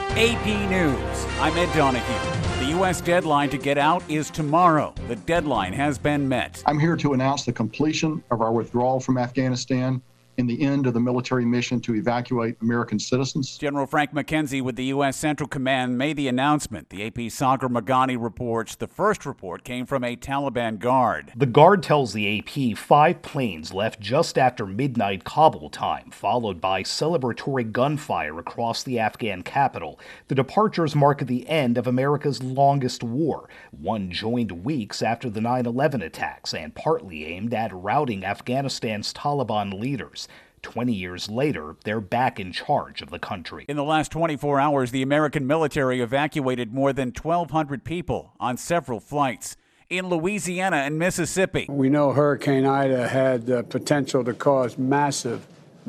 AP News. I'm Ed Donahue. The U.S. deadline to get out is tomorrow. The deadline has been met. I'm here to announce the completion of our withdrawal from Afghanistan and the end of the military mission to evacuate American citizens. General Frank McKenzie with the U.S. Central Command made the announcement. The AP's Sagar Magani reports the first report came from a Taliban guard. The guard tells the AP 5 planes left just after midnight Kabul time, followed by celebratory gunfire across the Afghan capital. The departures mark the end of America's longest war, one joined weeks after the 9/11 attacks and partly aimed at routing Afghanistan's Taliban leaders. 20 years later, they're back in charge of the country. In the last 24 hours, the American military evacuated more than 1,200 people on several flights. In Louisiana and Mississippi, we know Hurricane Ida had the potential to cause massive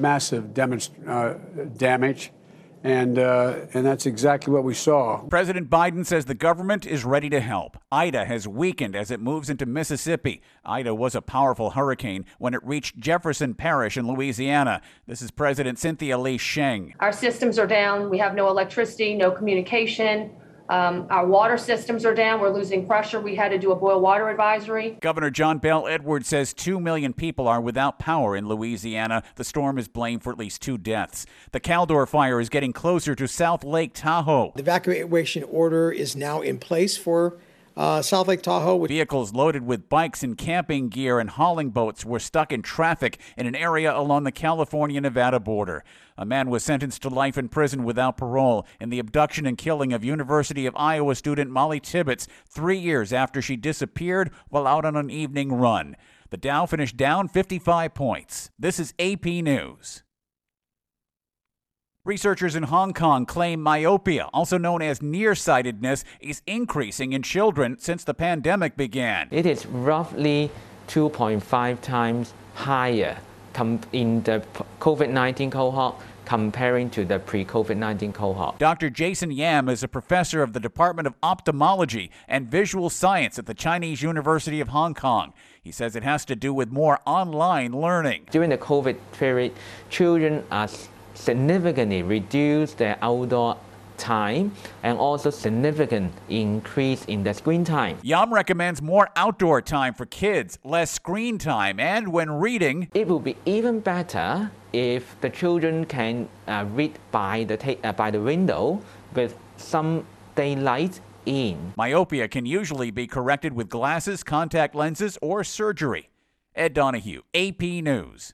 damage. And that's exactly what we saw. President Biden says the government is ready to help. Ida has weakened as it moves into Mississippi. Ida was a powerful hurricane when it reached Jefferson Parish in Louisiana. This is President Cynthia Lee Sheng. Our systems are down. We have no electricity, no communication. Our water systems are down. We're losing pressure. We had to do a boil water advisory. Governor John Bel Edwards says 2 million people are without power in Louisiana. The storm is blamed for at least 2 deaths. The Caldor fire is getting closer to South Lake Tahoe. The evacuation order is now in place for South Lake Tahoe. Vehicles loaded with bikes and camping gear and hauling boats were stuck in traffic in an area along the California-Nevada border. A man was sentenced to life in prison without parole in the abduction and killing of University of Iowa student Molly Tibbetts 3 years after she disappeared while out on an evening run. The Dow finished down 55 points. This is AP News. Researchers in Hong Kong claim myopia, also known as nearsightedness, is increasing in children since the pandemic began. It is roughly 2.5 times higher in the COVID-19 cohort comparing to the pre-COVID-19 cohort. Dr. Jason Yam is a professor of the Department of Ophthalmology and Visual Science at the Chinese University of Hong Kong. He says it has to do with more online learning. During the COVID period, children are significantly reduce their outdoor time and also significant increase in the screen time. Yam recommends more outdoor time for kids, less screen time, and when reading, it will be even better if the children can read by the window with some daylight in. Myopia can usually be corrected with glasses, contact lenses, or surgery. Ed Donahue, AP News.